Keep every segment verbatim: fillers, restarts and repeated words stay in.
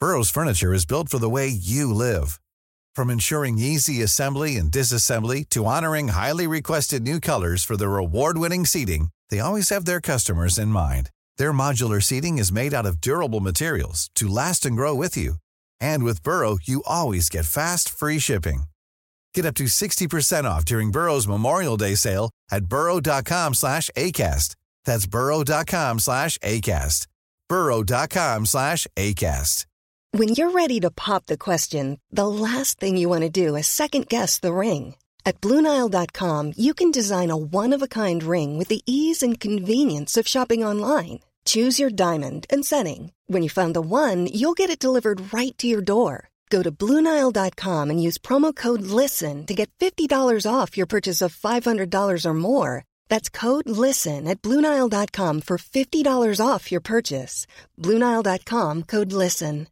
Burrow's furniture is built for the way you live. From ensuring easy assembly and disassembly to honoring highly requested new colors for their award-winning seating, they always have their customers in mind. Their modular seating is made out of durable materials to last and grow with you. And with Burrow, you always get fast, free shipping. Get up to sixty percent off during Burrow's Memorial Day sale at burrow.com slash ACAST. That's burrow.com slash ACAST. burrow.com slash ACAST. When you're ready to pop the question, the last thing you want to do is second-guess the ring. At Blue Nile dot com, you can design a one-of-a-kind ring with the ease and convenience of shopping online. Choose your diamond and setting. When you find the one, you'll get it delivered right to your door. Go to Blue Nile dot com and use promo code LISTEN to get fifty dollars off your purchase of five hundred dollars or more. That's code LISTEN at Blue Nile dot com for fifty dollars off your purchase. Blue Nile dot com, code LISTEN.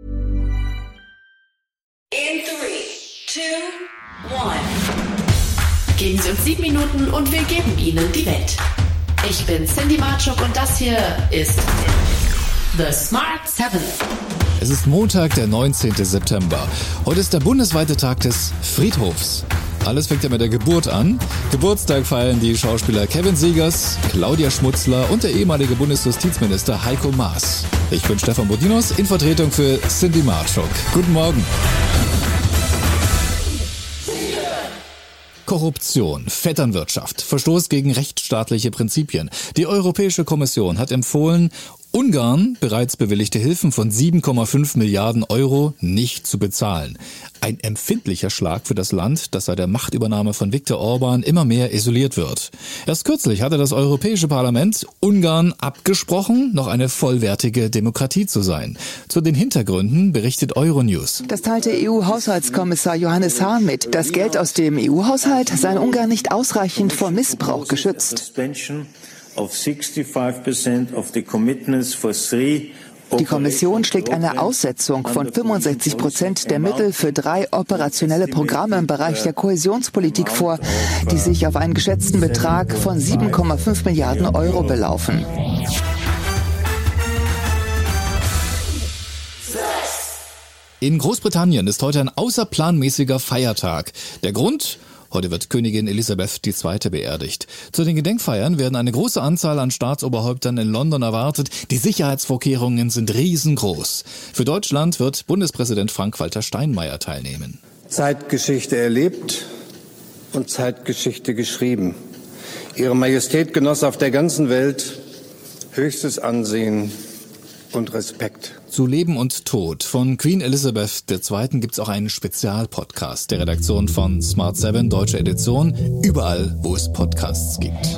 In three, two, one. Geben Sie uns sieben Minuten und wir geben Ihnen die Welt. Ich bin Cindy Marchuk und das hier ist The Smart Seven. Es ist Montag, der neunzehnten September. Heute ist der bundesweite Tag des Friedhofs. Alles fängt ja mit der Geburt an. Geburtstag feiern die Schauspieler Kevin Siegers, Claudia Schmutzler und der ehemalige Bundesjustizminister Heiko Maas. Ich bin Stefan Bodinos in Vertretung für Cindy Marchuk. Guten Morgen. Korruption, Vetternwirtschaft, Verstoß gegen rechtsstaatliche Prinzipien. Die Europäische Kommission hat empfohlen, Ungarn bereits bewilligte Hilfen von sieben Komma fünf Milliarden Euro nicht zu bezahlen. Ein empfindlicher Schlag für das Land, das seit der Machtübernahme von Viktor Orban immer mehr isoliert wird. Erst kürzlich hatte das Europäische Parlament Ungarn abgesprochen, noch eine vollwertige Demokratie zu sein. Zu den Hintergründen berichtet Euronews. Das teilte E U-Haushaltskommissar Johannes Hahn mit. Das Geld aus dem E U-Haushalt sei in Ungarn nicht ausreichend vor Missbrauch geschützt. Die Kommission schlägt eine Aussetzung von fünfundsechzig Prozent der Mittel für drei operationelle Programme im Bereich der Kohäsionspolitik vor, die sich auf einen geschätzten Betrag von sieben Komma fünf Milliarden Euro belaufen. In Großbritannien ist heute ein außerplanmäßiger Feiertag. Der Grund? Heute wird Königin Elisabeth die Zweite beerdigt. Zu den Gedenkfeiern werden eine große Anzahl an Staatsoberhäuptern in London erwartet. Die Sicherheitsvorkehrungen sind riesengroß. Für Deutschland wird Bundespräsident Frank-Walter Steinmeier teilnehmen. Zeitgeschichte erlebt und Zeitgeschichte geschrieben. Ihre Majestät genoss auf der ganzen Welt höchstes Ansehen und Respekt. Zu Leben und Tod von Queen Elizabeth der Zweiten gibt's auch einen Spezialpodcast der Redaktion von Smart Seven, deutsche Edition, überall, wo es Podcasts gibt.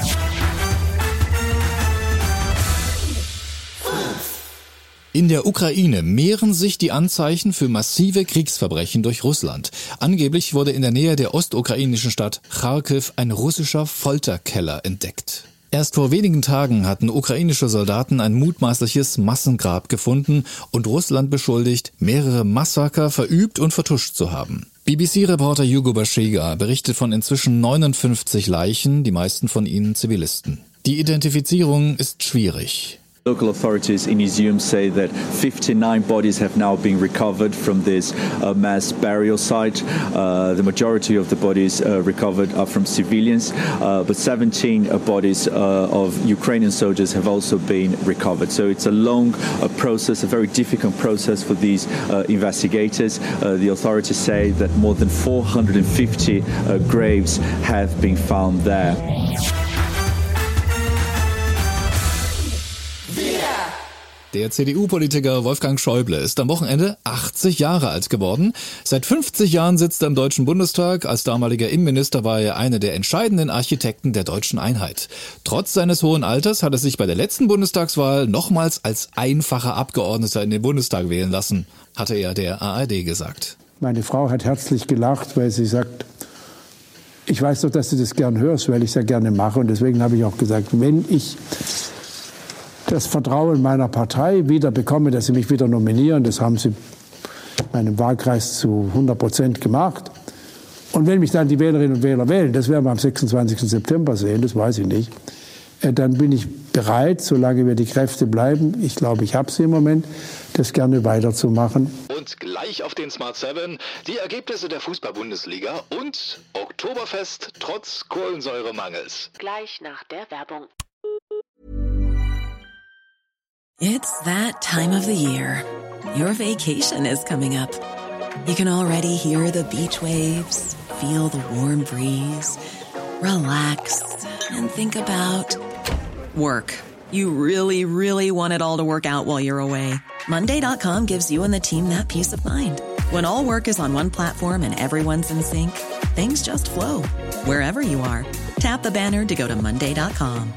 In der Ukraine mehren sich die Anzeichen für massive Kriegsverbrechen durch Russland. Angeblich wurde in der Nähe der ostukrainischen Stadt Charkiw ein russischer Folterkeller entdeckt. Erst vor wenigen Tagen hatten ukrainische Soldaten ein mutmaßliches Massengrab gefunden und Russland beschuldigt, mehrere Massaker verübt und vertuscht zu haben. B B C-Reporter Hugo Bashega berichtet von inzwischen neunundfünfzig Leichen, die meisten von ihnen Zivilisten. Die Identifizierung ist schwierig. Local authorities in Izium say that fifty-nine bodies have now been recovered from this uh, mass burial site. Uh, the majority of the bodies uh, recovered are from civilians, uh, but seventeen uh, bodies uh, of Ukrainian soldiers have also been recovered. So it's a long uh, process, a very difficult process for these uh, investigators. Uh, the authorities say that more than four hundred fifty uh, graves have been found there. Der C D U-Politiker Wolfgang Schäuble ist am Wochenende achtzig Jahre alt geworden. Seit fünfzig Jahren sitzt er im Deutschen Bundestag. Als damaliger Innenminister war er einer der entscheidenden Architekten der deutschen Einheit. Trotz seines hohen Alters hat er sich bei der letzten Bundestagswahl nochmals als einfacher Abgeordneter in den Bundestag wählen lassen, hatte er der A R D gesagt. Meine Frau hat herzlich gelacht, weil sie sagt, ich weiß doch, dass du das gern hörst, weil ich es ja gerne mache. Und deswegen habe ich auch gesagt, wenn ich das Vertrauen meiner Partei wieder bekomme, dass sie mich wieder nominieren. Das haben sie in meinem Wahlkreis zu hundert Prozent gemacht. Und wenn mich dann die Wählerinnen und Wähler wählen, das werden wir am sechsundzwanzigsten September sehen, das weiß ich nicht, äh, dann bin ich bereit, solange mir die Kräfte bleiben, ich glaube, ich habe sie im Moment, das gerne weiterzumachen. Und gleich auf den Smart sieben die Ergebnisse der Fußball-Bundesliga und Oktoberfest trotz Kohlensäuremangels. Gleich nach der Werbung. It's that time of the year. Your vacation is coming up. You can already hear the beach waves, feel the warm breeze, relax and think about work. You really, really want it all to work out while you're away. Monday dot com gives you and the team that peace of mind. When all work is on one platform and everyone's in sync, things just flow. Wherever you are, tap the banner to go to Monday dot com.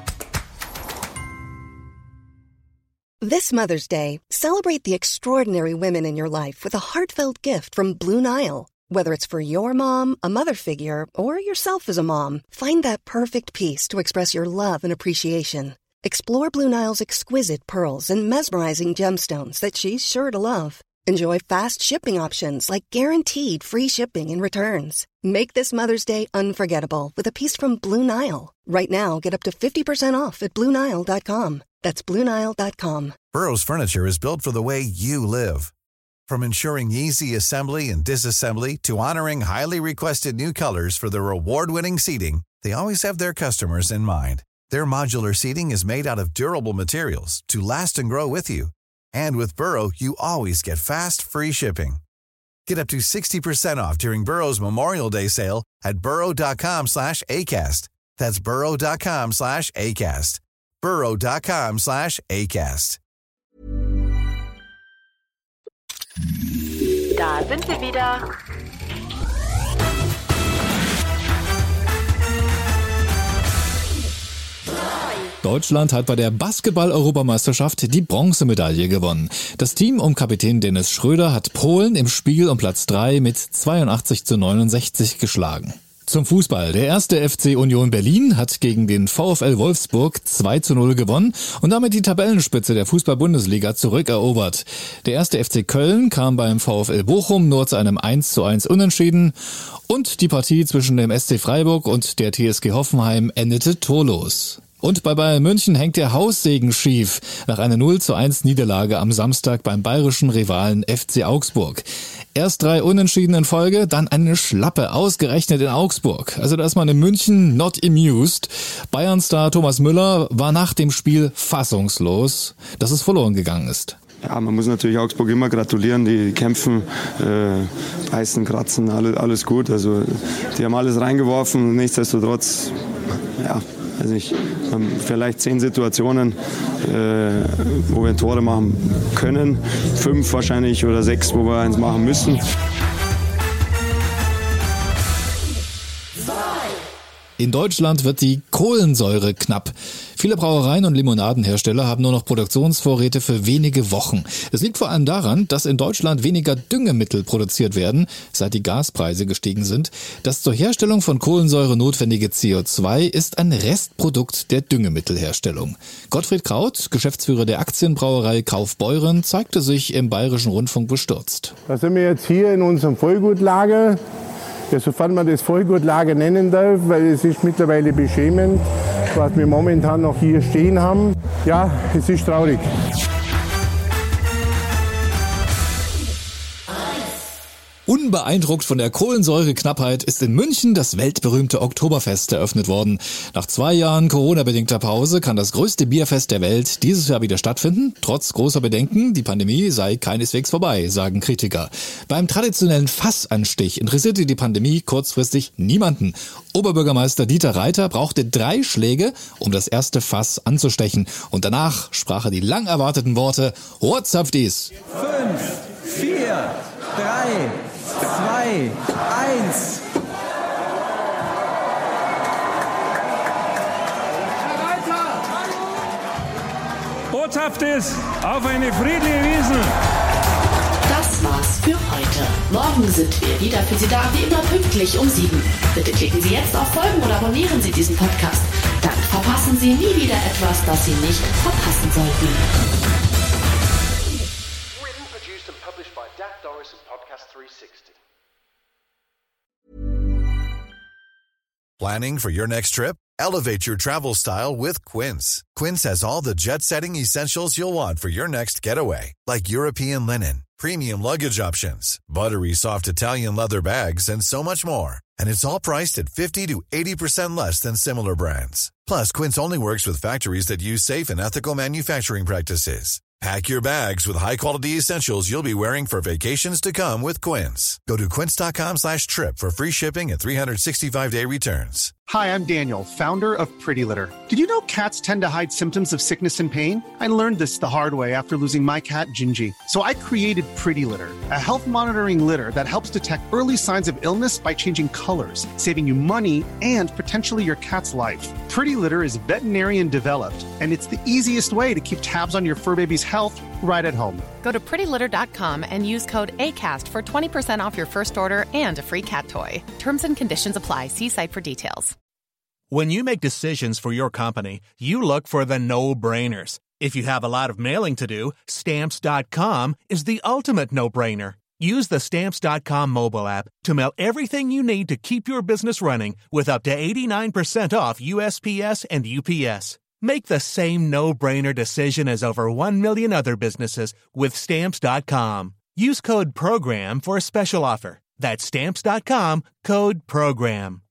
This Mother's Day, celebrate the extraordinary women in your life with a heartfelt gift from Blue Nile. Whether it's for your mom, a mother figure, or yourself as a mom, find that perfect piece to express your love and appreciation. Explore Blue Nile's exquisite pearls and mesmerizing gemstones that she's sure to love. Enjoy fast shipping options like guaranteed free shipping and returns. Make this Mother's Day unforgettable with a piece from Blue Nile. Right now, get up to fifty percent off at Blue Nile dot com. That's Blue Nile dot com. Burrow's furniture is built for the way you live. From ensuring easy assembly and disassembly to honoring highly requested new colors for their award-winning seating, they always have their customers in mind. Their modular seating is made out of durable materials to last and grow with you. And with Burrow, you always get fast, free shipping. Get up to sixty percent off during Burrow's Memorial Day sale at burrow dot com slash ACAST. That's burrow dot com slash ACAST. burrow dot com slash ACAST. Da sind wir wieder. Deutschland hat bei der Basketball-Europameisterschaft die Bronzemedaille gewonnen. Das Team um Kapitän Dennis Schröder hat Polen im Spiel um Platz drei mit zweiundachtzig zu neunundsechzig geschlagen. Zum Fußball. Der erste F C Union Berlin hat gegen den VfL Wolfsburg zwei zu null gewonnen und damit die Tabellenspitze der Fußball-Bundesliga zurückerobert. Der erste F C Köln kam beim VfL Bochum nur zu einem eins zu eins Unentschieden und die Partie zwischen dem S C Freiburg und der T S G Hoffenheim endete torlos. Und bei Bayern München hängt der Haussegen schief nach einer null zu eins Niederlage am Samstag beim bayerischen Rivalen F C Augsburg. Erst drei Unentschieden in Folge, dann eine Schlappe, ausgerechnet in Augsburg. Also da ist man in München not amused. Bayern-Star Thomas Müller war nach dem Spiel fassungslos, dass es verloren gegangen ist. Ja, man muss natürlich Augsburg immer gratulieren, die kämpfen, äh, beißen, kratzen, alles, alles gut. Also die haben alles reingeworfen, nichtsdestotrotz, ja, also ich, vielleicht zehn Situationen, äh, wo wir Tore machen können, fünf wahrscheinlich oder sechs, wo wir eins machen müssen. In Deutschland wird die Kohlensäure knapp. Viele Brauereien und Limonadenhersteller haben nur noch Produktionsvorräte für wenige Wochen. Das liegt vor allem daran, dass in Deutschland weniger Düngemittel produziert werden, seit die Gaspreise gestiegen sind. Das zur Herstellung von Kohlensäure notwendige C O zwei ist ein Restprodukt der Düngemittelherstellung. Gottfried Kraut, Geschäftsführer der Aktienbrauerei Kaufbeuren, zeigte sich im Bayerischen Rundfunk bestürzt. Da sind wir jetzt hier in unserem Vollgutlager. Ja, sofern man das Vollgutlager nennen darf, weil es ist mittlerweile beschämend, was wir momentan noch hier stehen haben. Ja, es ist traurig. Unbeeindruckt von der Kohlensäureknappheit ist in München das weltberühmte Oktoberfest eröffnet worden. Nach zwei Jahren Corona-bedingter Pause kann das größte Bierfest der Welt dieses Jahr wieder stattfinden. Trotz großer Bedenken, die Pandemie sei keineswegs vorbei, sagen Kritiker. Beim traditionellen Fassanstich interessierte die Pandemie kurzfristig niemanden. Oberbürgermeister Dieter Reiter brauchte drei Schläge, um das erste Fass anzustechen. Und danach sprach er die lang erwarteten Worte: What's up, dies? Fünf, vier, drei, zwei, eins. Botschaft ist auf eine friedliche Wiesn. Das war's für heute. Morgen sind wir wieder für Sie da, wie immer pünktlich um sieben. Bitte klicken Sie jetzt auf Folgen oder abonnieren Sie diesen Podcast. Dann verpassen Sie nie wieder etwas, das Sie nicht verpassen sollten. Written, produced and published by Dak Doris and Podcast three sixty. Planning for your next trip? Elevate your travel style with Quince. Quince has all the jet-setting essentials you'll want for your next getaway, like European linen, premium luggage options, buttery soft Italian leather bags, and so much more. And it's all priced at fifty to eighty percent less than similar brands. Plus, Quince only works with factories that use safe and ethical manufacturing practices. Pack your bags with high-quality essentials you'll be wearing for vacations to come with Quince. Go to quince.com slash trip for free shipping and three sixty-five day returns. Hi, I'm Daniel, founder of Pretty Litter. Did you know cats tend to hide symptoms of sickness and pain? I learned this the hard way after losing my cat, Gingy. So I created Pretty Litter, a health monitoring litter that helps detect early signs of illness by changing colors, saving you money and potentially your cat's life. Pretty Litter is veterinarian developed, and it's the easiest way to keep tabs on your fur baby's health right at home. Go to pretty litter dot com and use code ACAST for twenty percent off your first order and a free cat toy. Terms and conditions apply. See site for details. When you make decisions for your company, you look for the no-brainers. If you have a lot of mailing to do, Stamps dot com is the ultimate no-brainer. Use the Stamps dot com mobile app to mail everything you need to keep your business running with up to eighty-nine percent off U S P S and U P S. Make the same no-brainer decision as over one million other businesses with Stamps dot com. Use code PROGRAM for a special offer. That's Stamps dot com, code PROGRAM.